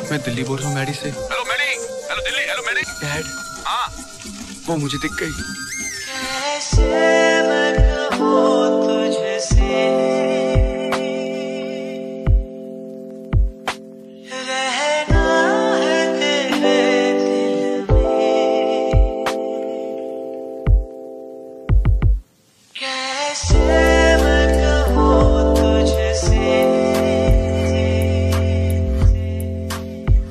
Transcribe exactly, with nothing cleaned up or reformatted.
मैं दिल्ली बोल रहा हूँ मैडी से। Hello Maddy. Hello Delhi. Hello Maddy. Dad, हाँ वो मुझे दिख गई।